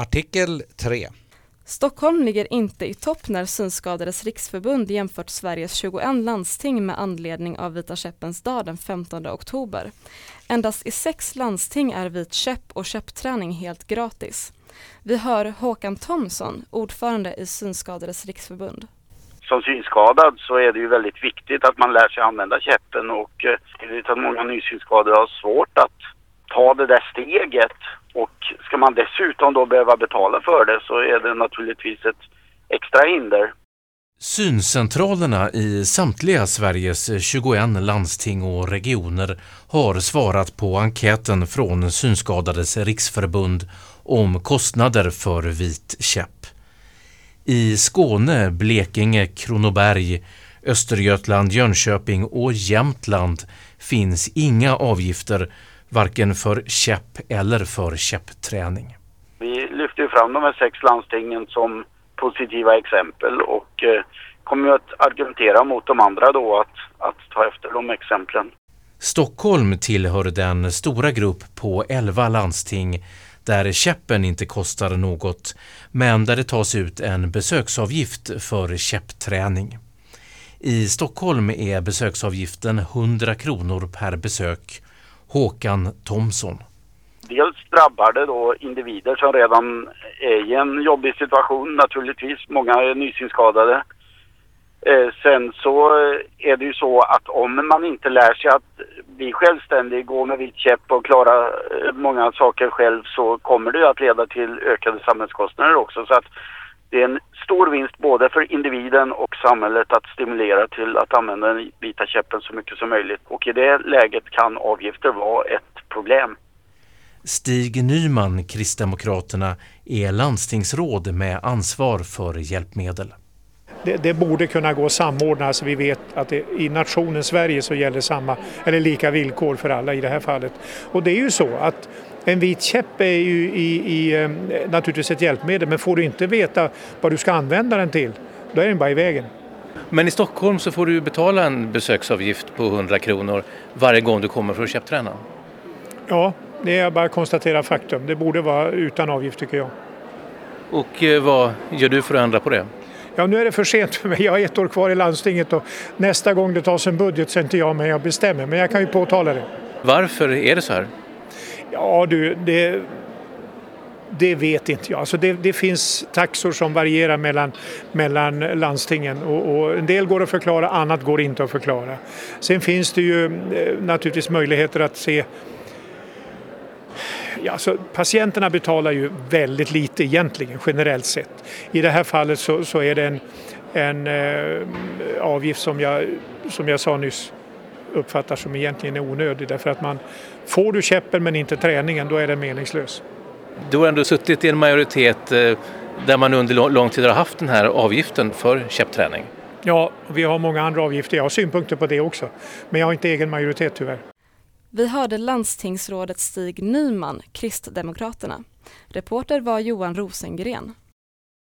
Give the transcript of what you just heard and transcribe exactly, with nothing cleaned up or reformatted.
Artikel tre. Stockholm ligger inte i topp när Synskadades riksförbund jämfört Sveriges tjugoett landsting med anledning av Vita käppens dag den femtonde oktober. Endast i sex landsting är vit käpp och käppträning helt gratis. Vi hör Håkan Thomsson, ordförande i Synskadades riksförbund. Som synskadad så är det ju väldigt viktigt att man lär sig använda käppen, och jag vet att många nysynskadade har svårt att ta det där steget, och ska man dessutom då behöva betala för det så är det naturligtvis ett extra hinder. Syncentralerna i samtliga Sveriges tjugoett landsting och regioner har svarat på enkäten från Synskadades riksförbund om kostnader för vit käpp. I Skåne, Blekinge, Kronoberg, Östergötland, Jönköping och Jämtland finns inga avgifter varken för käpp eller för käppträning. Vi lyfter fram de här sex landstingen som positiva exempel och eh, kommer att argumentera mot de andra då att, att ta efter de exemplen. Stockholm tillhör den stora grupp på elva landsting där käppen inte kostar något, men där det tas ut en besöksavgift för käppträning. I Stockholm är besöksavgiften hundra kronor per besök. Håkan Thomsson. Dels drabbar det då individer som redan är i en jobbig situation, naturligtvis. Många är nysynskadade. Eh, sen så är det ju så att om man inte lär sig att bli självständig, gå med vit käpp och klara eh, många saker själv, så kommer det att leda till ökade samhällskostnader också. Så att det är en stor vinst både för individen och samhället att stimulera till att använda den vita käppen så mycket som möjligt. Och i det läget kan avgifter vara ett problem. Stig Nyman, Kristdemokraterna, är landstingsråd med ansvar för hjälpmedel. Det, det borde kunna gå att samordna så vi vet att det, i nationen Sverige så gäller samma eller lika villkor för alla i det här fallet. Och det är ju så att en vit käpp är ju i, i, naturligtvis ett hjälpmedel, men får du inte veta vad du ska använda den till, då är den bara i vägen. Men i Stockholm så får du betala en besöksavgift på hundra kronor varje gång du kommer för att käppträna. Ja, det är bara att konstatera faktum. Det borde vara utan avgift tycker jag. Och eh, vad gör du för att ändra på det? Ja, nu är det för sent för mig. Jag har ett år kvar i landstinget och nästa gång det tas en budget så är inte jag med jag bestämmer. Men jag kan ju påtala det. Varför är det så här? Ja du, det, det vet inte jag. Alltså det, det finns taxor som varierar mellan, mellan landstingen. Och, och en del går att förklara, annat går inte att förklara. Sen finns det ju eh, naturligtvis möjligheter att se. Ja, så patienterna betalar ju väldigt lite egentligen generellt sett. I det här fallet så, så är det en, en eh, avgift som jag, som jag sa nyss uppfattar som egentligen är onödig. Därför att man får du käppen men inte träningen, då är det meningslös. Du har ändå suttit i en majoritet eh, där man under lång tid har haft den här avgiften för käppträning. Ja, vi har många andra avgifter. Jag har synpunkter på det också. Men jag har inte egen majoritet tyvärr. Vi hörde landstingsrådet Stig Nyman, Kristdemokraterna. Reporter var Johan Rosengren.